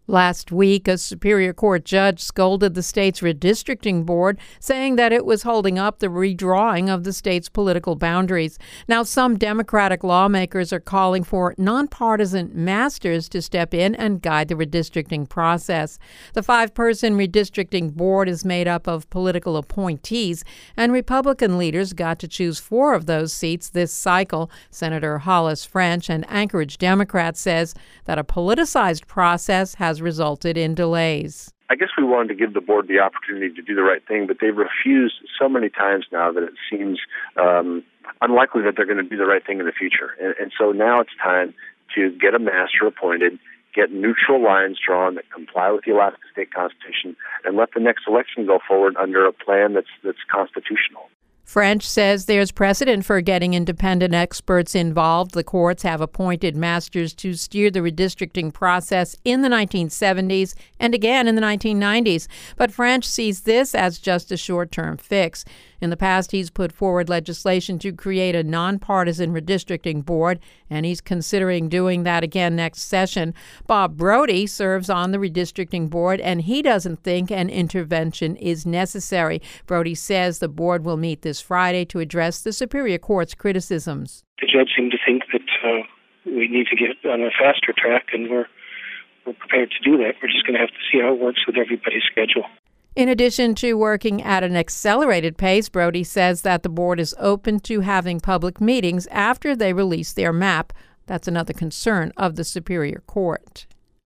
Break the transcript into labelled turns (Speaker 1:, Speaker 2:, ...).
Speaker 1: Last week, a Superior Court judge scolded the state's redistricting board, saying that it was holding up the redrawing of the state's political boundaries. Now, some Democratic lawmakers are calling for nonpartisan masters to step in and guide the redistricting process. The 5-person redistricting board is made up of political appointees, and Republican leaders got to choose 4 of those seats this cycle. Senator Hollis French, an Anchorage Democrat, says that a politicized process has resulted in delays.
Speaker 2: I guess we wanted to give the board the opportunity to do the right thing, but they've refused so many times now that it seems unlikely that they're going to do the right thing in the future. And so now it's time to get a master appointed, get neutral lines drawn that comply with the Alaska State Constitution, and let the next election go forward under a plan that's constitutional.
Speaker 1: French says there's precedent for getting independent experts involved. The courts have appointed masters to steer the redistricting process in the 1970s and again in the 1990s. But French sees this as just a short-term fix. In the past, he's put forward legislation to create a nonpartisan redistricting board, and he's considering doing that again next session. Bob Brody serves on the redistricting board, and he doesn't think an intervention is necessary. Brody says the board will meet this Friday to address the Superior Court's criticisms.
Speaker 3: The judge seemed to think that we need to get on a faster track, and we're prepared to do that. We're just going to have to see how it works with everybody's schedule.
Speaker 1: In addition to working at an accelerated pace, Brody says that the board is open to having public meetings after they release their map. That's another concern of the Superior Court.